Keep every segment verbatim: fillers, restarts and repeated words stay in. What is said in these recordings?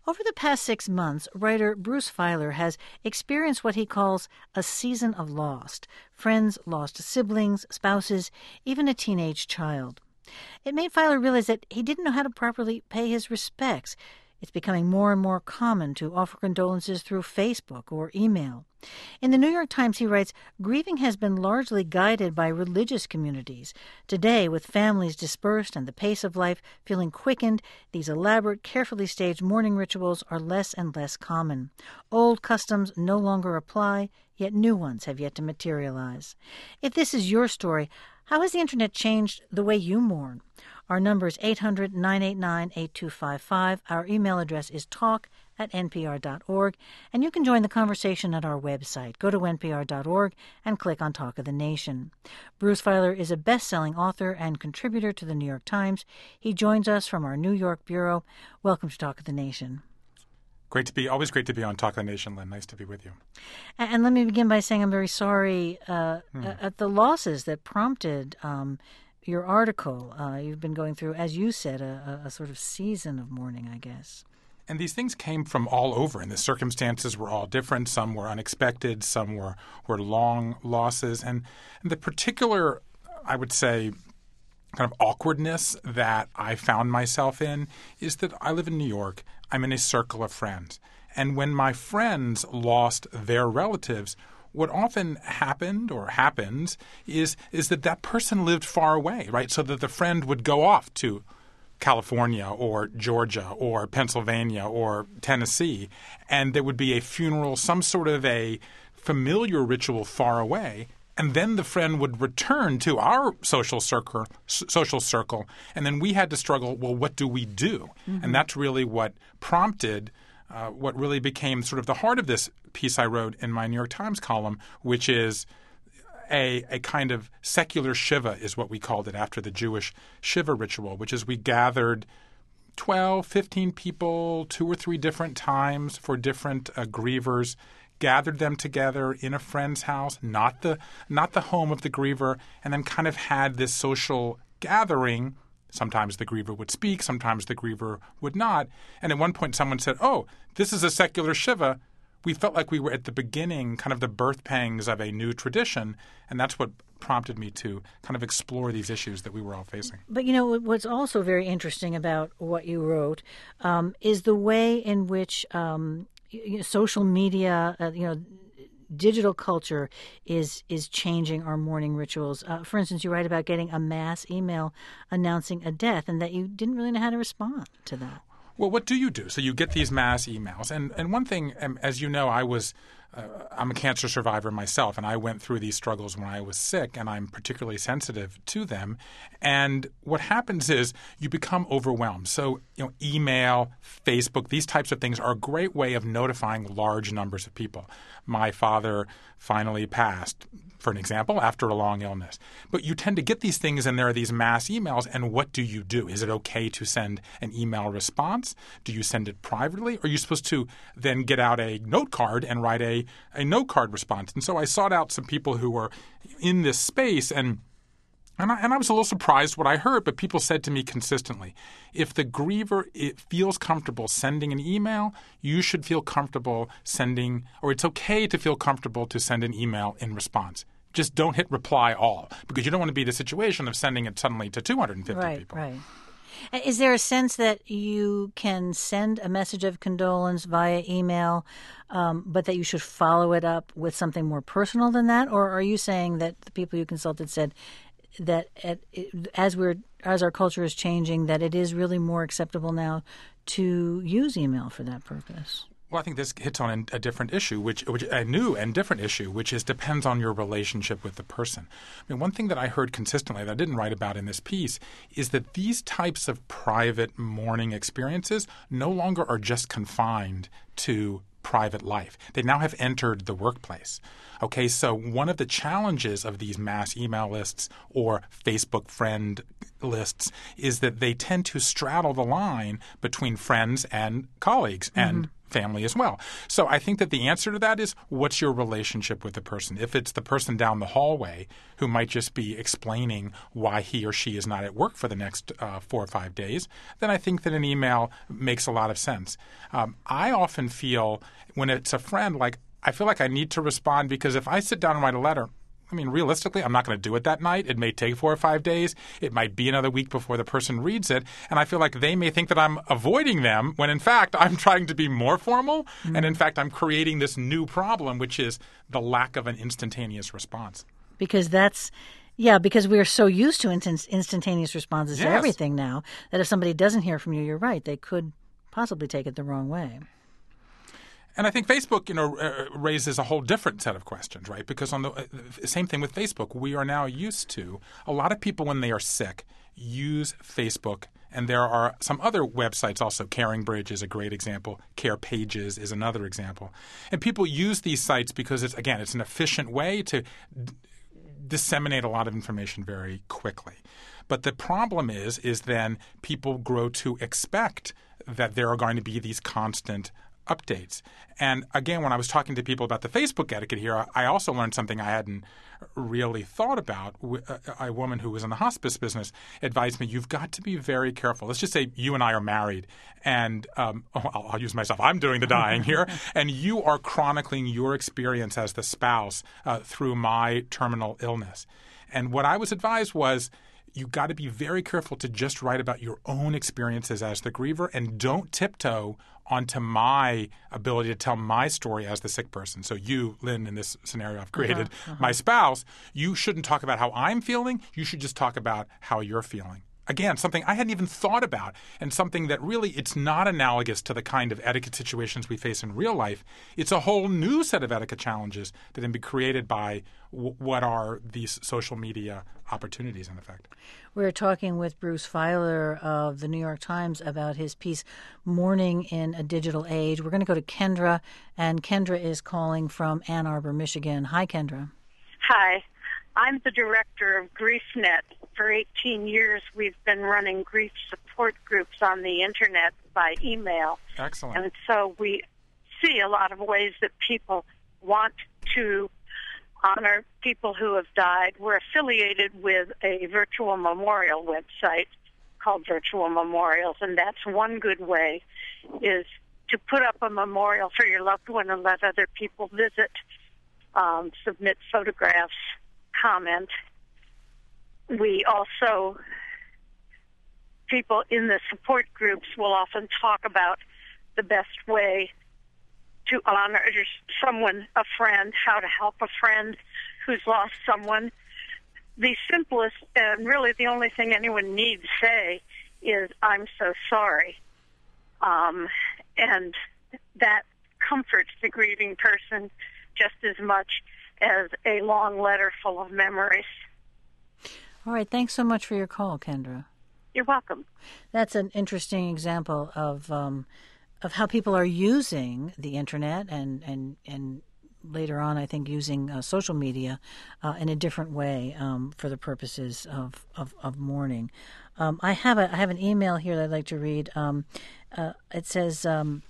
Over the past six months, writer Bruce Feiler has experienced what he calls a season of lost. Friends lost siblings, spouses, even a teenage child. It made Feiler realize that he didn't know how to properly pay his respects. It's becoming more and more common to offer condolences through Facebook or email. In the New York Times, he writes, grieving has been largely guided by religious communities. Today, with families dispersed and the pace of life feeling quickened, these elaborate, carefully staged mourning rituals are less and less common. Old customs no longer apply, yet new ones have yet to materialize. If this is your story, how has the Internet changed the way you mourn? Our number is eight hundred, nine eight nine, eight two five five. Our email address is talk at n p r dot org, and you can join the conversation at our website. Go to n p r dot org and click on Talk of the Nation. Bruce Feiler is a best-selling author and contributor to the New York Times. He joins us from our New York bureau. Welcome to Talk of the Nation. Great to be, always great to be on Talk of the Nation, Lynn. Nice to be with you. And, and let me begin by saying I'm very sorry uh, hmm. at the losses that prompted um, your article. Uh, you've been going through, as you said, a, a sort of season of mourning, I guess. And these things came from all over, and the circumstances were all different. Some were unexpected, some were, were long losses. And, and the particular, I would say, kind of awkwardness that I found myself in is that I live in New York. I'm in a circle of friends. And when my friends lost their relatives, what often happened or happens is is that that person lived far away, right? So that the friend would go off to California or Georgia or Pennsylvania or Tennessee, and there would be a funeral, some sort of a familiar ritual far away, and then the friend would return to our social circle, social circle, and then we had to struggle, well, what do we do? Mm-hmm. And that's really what prompted Uh, what really became sort of the heart of this piece I wrote in my New York Times column, which is a, a kind of secular Shiva is what we called it after the Jewish Shiva ritual, which is we gathered twelve, fifteen people, two or three different times for different uh, grievers, gathered them together in a friend's house, not the not the home of the griever, and then kind of had this social gathering. Sometimes the griever would speak, sometimes the griever would not. And at one point someone said, oh, this is a secular Shiva. We felt like we were at the beginning, kind of the birth pangs of a new tradition. And that's what prompted me to kind of explore these issues that we were all facing. But, you know, what's also very interesting about what you wrote um, is the way in which um, you know, social media, uh, you know, digital culture is is changing our mourning rituals. Uh, for instance, you write about getting a mass email announcing a death and that you didn't really know how to respond to that. Well, what do you do? So you get these mass emails. And, and one thing, um, as you know, I was uh, I'm a cancer survivor myself, and I went through these struggles when I was sick, and I'm particularly sensitive to them. And what happens is you become overwhelmed. So, you know, email, Facebook, these types of things are a great way of notifying large numbers of people. My father finally passed, for an example, after a long illness. But you tend to get these things, and there are these mass emails, and what do you do? Is it okay to send an email response? Do you send it privately? Or are you supposed to then get out a note card and write a, a note card response? And so I sought out some people who were in this space, and And I, and I was a little surprised what I heard, but people said to me consistently, if the griever it feels comfortable sending an email, you should feel comfortable sending, or it's okay to feel comfortable to send an email in response. Just don't hit reply all, because you don't want to be in the situation of sending it suddenly to two hundred fifty right, people. Right, right. Is there a sense that you can send a message of condolence via email, um, but that you should follow it up with something more personal than that? Or are you saying that the people you consulted said that at, as we're as our culture is changing, that it is really more acceptable now to use email for that purpose? Well, I think this hits on a different issue, which, which a new and different issue, which is depends on your relationship with the person. I mean, one thing that I heard consistently that I didn't write about in this piece is that these types of private mourning experiences no longer are just confined to private life. They now have entered the workplace. Okay, so one of the challenges of these mass email lists or Facebook friend lists is that they tend to straddle the line between friends and colleagues and mm-hmm. family as well. So I think that the answer to that is, what's your relationship with the person? If it's the person down the hallway who might just be explaining why he or she is not at work for the next uh, four or five days, then I think that an email makes a lot of sense. Um, I often feel when it's a friend, like I feel like I need to respond, because if I sit down and write a letter, I mean, realistically, I'm not going to do it that night. It may take four or five days. It might be another week before the person reads it. And I feel like they may think that I'm avoiding them when, in fact, I'm trying to be more formal. Mm-hmm. And, in fact, I'm creating this new problem, which is the lack of an instantaneous response. Because that's – yeah, because we're so used to instant, instantaneous responses yes. to everything now that if somebody doesn't hear from you, you're right, they could possibly take it the wrong way. And I think Facebook, you know, uh, raises a whole different set of questions, right? Because on the uh, same thing with Facebook, we are now used to a lot of people when they are sick use Facebook, and there are some other websites also. Caring Bridge is a great example. Care Pages is another example. And people use these sites because it's again, it's an efficient way to d- disseminate a lot of information very quickly. But the problem is, is then people grow to expect that there are going to be these constant updates. And again, when I was talking to people about the Facebook etiquette here, I also learned something I hadn't really thought about. A woman who was in the hospice business advised me, you've got to be very careful. Let's just say you and I are married, and um, I'll, I'll use myself. I'm doing the dying here, and you are chronicling your experience as the spouse uh, through my terminal illness. And what I was advised was, you got to be very careful to just write about your own experiences as the griever, and don't tiptoe onto my ability to tell my story as the sick person. So you, Lynn, in this scenario I've created, uh-huh, uh-huh. my spouse, you shouldn't talk about how I'm feeling. You should just talk about how you're feeling. Again, something I hadn't even thought about, and something that really it's not analogous to the kind of etiquette situations we face in real life. It's a whole new set of etiquette challenges that can be created by w- what are these social media opportunities, in effect. We're talking with Bruce Feiler of the New York Times about his piece, Mourning in a Digital Age. We're going to go to Kendra, and Kendra is calling from Ann Arbor, Michigan. Hi, Kendra. Hi. I'm the director of GriefNet. For eighteen years, we've been running grief support groups on the Internet by email. Excellent. And so we see a lot of ways that people want to honor people who have died. We're affiliated with a virtual memorial website called Virtual Memorials, and that's one good way, is to put up a memorial for your loved one and let other people visit, um, submit photographs, comment. We also, people in the support groups will often talk about the best way to honor someone, a friend, how to help a friend who's lost someone. The simplest and really the only thing anyone needs to say is, I'm so sorry. Um, and that comforts the grieving person just as much as a long letter full of memories. All right. Thanks so much for your call, Kendra. You're welcome. That's an interesting example of um, of how people are using the Internet and, and, and later on, I think, using uh, social media uh, in a different way um, for the purposes of, of, of mourning. Um, I have a I have an email here that I'd like to read. Um, uh, it says, um,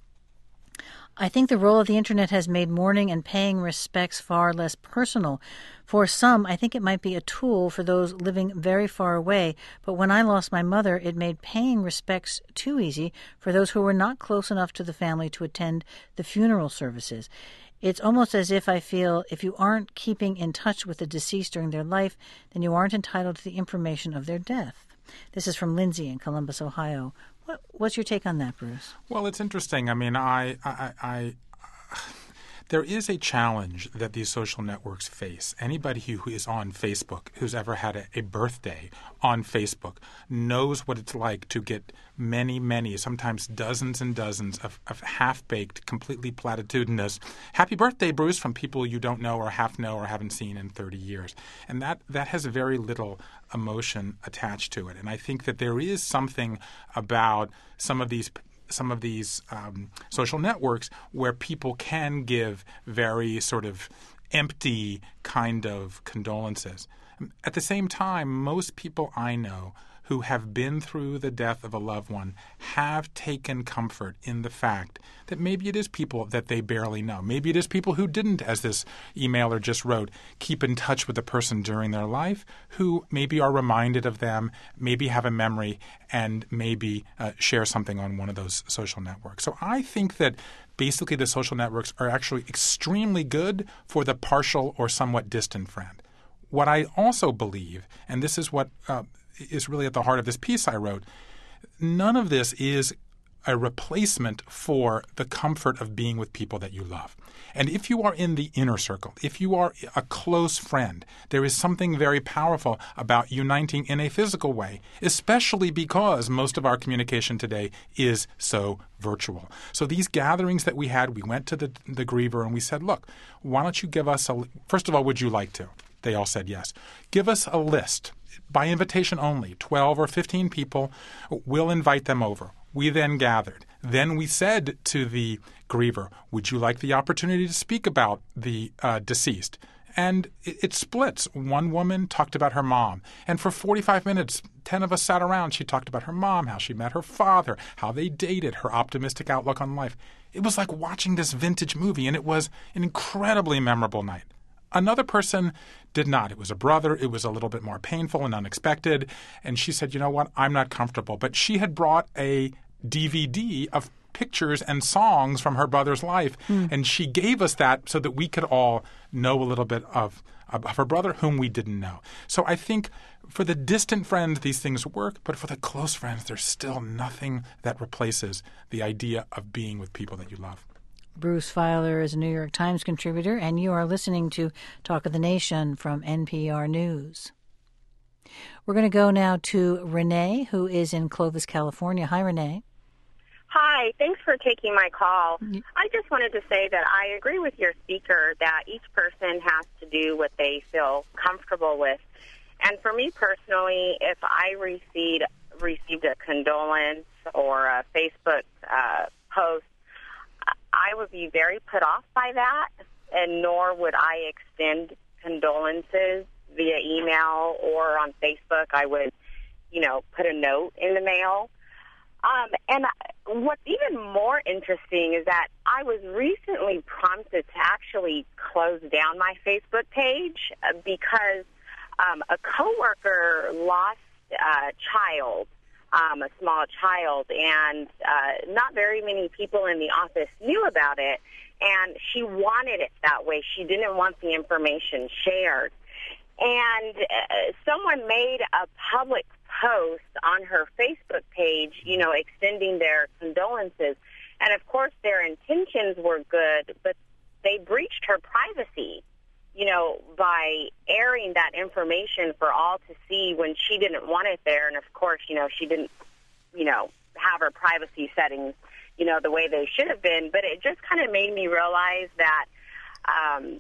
I think the role of the Internet has made mourning and paying respects far less personal. For some, I think it might be a tool for those living very far away, but when I lost my mother, it made paying respects too easy for those who were not close enough to the family to attend the funeral services. It's almost as if I feel if you aren't keeping in touch with the deceased during their life, then you aren't entitled to the information of their death. This is from Lindsay in Columbus, Ohio. What, what's your take on that, Bruce? Well, it's interesting. I mean, I, I, I, there is a challenge that these social networks face. Anybody who is on Facebook, who's ever had a, a birthday on Facebook, knows what it's like to get many, many, sometimes dozens and dozens of, of half-baked, completely platitudinous happy birthday, Bruce, from people you don't know or half know or haven't seen in thirty years. And that, that has very little emotion attached to it. And I think that there is something about some of these some of these um, social networks where people can give very sort of empty kind of condolences. At the same time, most people I know who have been through the death of a loved one have taken comfort in the fact that maybe it is people that they barely know. Maybe it is people who didn't, as this emailer just wrote, keep in touch with the person during their life, who maybe are reminded of them, maybe have a memory, and maybe uh, share something on one of those social networks. So I think that basically the social networks are actually extremely good for the partial or somewhat distant friend. What I also believe, and this is what uh, is really at the heart of this piece I wrote, none of this is a replacement for the comfort of being with people that you love. And if you are in the inner circle, if you are a close friend, there is something very powerful about uniting in a physical way, especially because most of our communication today is so virtual. So these gatherings that we had, we went to the, the griever and we said, look, why don't you give us a – first of all, would you like to? They all said yes. Give us a list by invitation only, twelve or fifteen people. We'll invite them over. We then gathered. Then we said to the griever, would you like the opportunity to speak about the uh, deceased? And it, it splits. One woman talked about her mom. And for forty-five minutes, ten of us sat around. She talked about her mom, how she met her father, how they dated, her optimistic outlook on life. It was like watching this vintage movie, and it was an incredibly memorable night. Another person did not. It was a brother. It was a little bit more painful and unexpected. And she said, you know what, I'm not comfortable. But she had brought a D V D of pictures and songs from her brother's life. Mm. And she gave us that so that we could all know a little bit of, of her brother whom we didn't know. So I think for the distant friends, these things work. But for the close friends, there's still nothing that replaces the idea of being with people that you love. Bruce Feiler is a New York Times contributor, and you are listening to Talk of the Nation from N P R News. We're going to go now to Renee, who is in Clovis, California. Hi, Renee. Hi. Thanks for taking my call. I just wanted to say that I agree with your speaker that each person has to do what they feel comfortable with. And for me personally, if I received, received a condolence or a Facebook uh, post, I would be very put off by that, and nor would I extend condolences via email or on Facebook. I would, you know, put a note in the mail. Um, and what's even more interesting is that I was recently prompted to actually close down my Facebook page because um, a coworker lost a child. Um, a small child, and uh, not very many people in the office knew about it, and she wanted it that way. She didn't want the information shared. And uh, someone made a public post on her Facebook page, you know, extending their condolences. And, of course, their intentions were good, but they breached her privacy, you know, by airing that information for all to see when she didn't want it there. And, of course, you know, she didn't, you know, have her privacy settings, you know, the way they should have been. But it just kind of made me realize that um,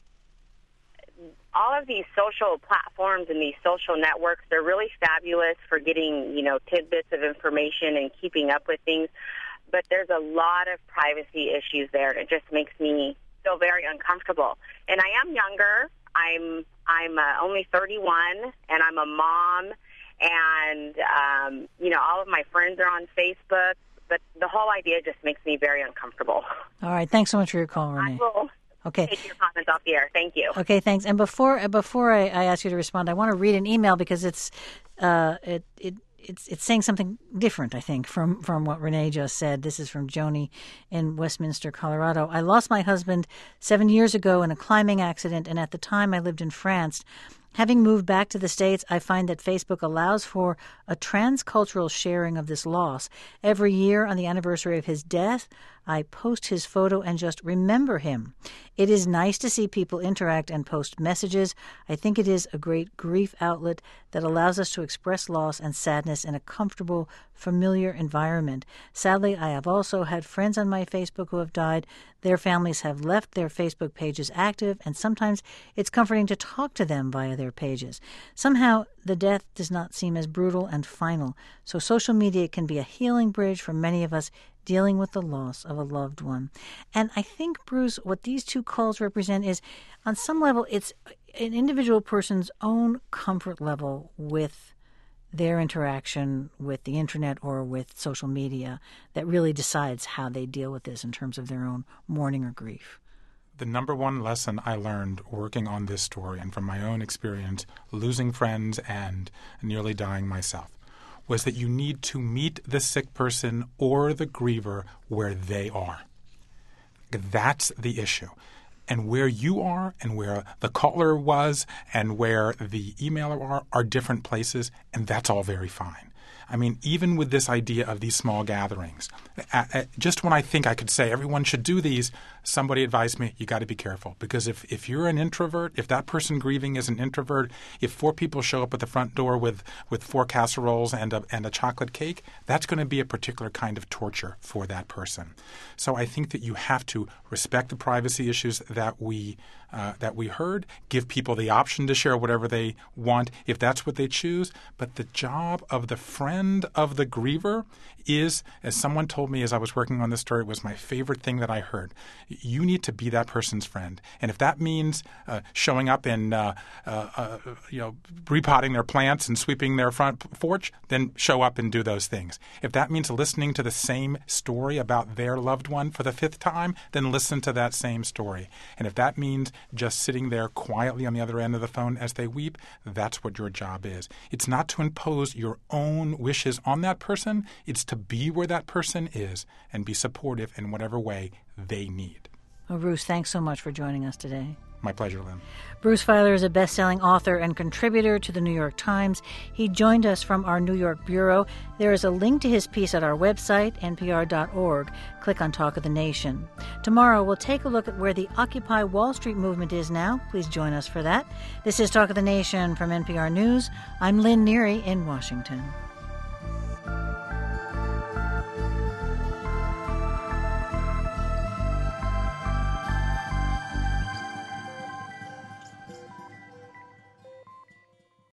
all of these social platforms and these social networks, they're really fabulous for getting, you know, tidbits of information and keeping up with things. But there's a lot of privacy issues there, and it just makes me feel very uncomfortable. And I am younger. I'm I'm uh, only thirty-one, and I'm a mom. And um, you know, all of my friends are on Facebook. But the whole idea just makes me very uncomfortable. All right. Thanks so much for your call, Renee. I will okay. take your comments off the air. Thank you. Okay. Thanks. And before before I, I ask you to respond, I want to read an email because it's uh, it it. It's it's saying something different, I think, from, from what Renee just said. This is from Joni in Westminster, Colorado. I lost my husband seven years ago in a climbing accident, and at the time I lived in France. Having moved back to the States, I find that Facebook allows for a transcultural sharing of this loss. Every year on the anniversary of his death, I post his photo and just remember him. It is nice to see people interact and post messages. I think it is a great grief outlet that allows us to express loss and sadness in a comfortable, familiar environment. Sadly, I have also had friends on my Facebook who have died. Their families have left their Facebook pages active, and sometimes it's comforting to talk to them via their pages. Somehow, the death does not seem as brutal and final, so social media can be a healing bridge for many of us dealing with the loss of a loved one. And I think, Bruce, what these two calls represent is, on some level, it's an individual person's own comfort level with their interaction with the internet or with social media that really decides how they deal with this in terms of their own mourning or grief? The number one lesson I learned working on this story and from my own experience losing friends and nearly dying myself was that you need to meet the sick person or the griever where they are. That's the issue. And where you are and where the caller was and where the emailer are are different places, and that's all very fine. I mean, even with this idea of these small gatherings, just when I think I could say everyone should do these, somebody advised me, you got to be careful. Because if, if you're an introvert, if that person grieving is an introvert, if four people show up at the front door with, with four casseroles and a, and a chocolate cake, that's going to be a particular kind of torture for that person. So I think that you have to respect the privacy issues that we uh, that we heard, give people the option to share whatever they want if that's what they choose. But the job of the friend of the griever is, as someone told me as I was working on this story, it was my favorite thing that I heard. You need to be that person's friend. And if that means uh, showing up and uh, uh, uh, you know, repotting their plants and sweeping their front porch, then show up and do those things. If that means listening to the same story about their loved one for the fifth time, then listen to that same story. And if that means just sitting there quietly on the other end of the phone as they weep, that's what your job is. It's not to impose your own wishes on that person. It's to be where that person is and be supportive in whatever way they need. Well, Bruce, thanks so much for joining us today. My pleasure, Lynn. Bruce Feiler is a best-selling author and contributor to the New York Times. He joined us from our New York bureau. There is a link to his piece at our website, N P R dot org. Click on Talk of the Nation. Tomorrow, we'll take a look at where the Occupy Wall Street movement is now. Please join us for that. This is Talk of the Nation from N P R News. I'm Lynn Neary in Washington.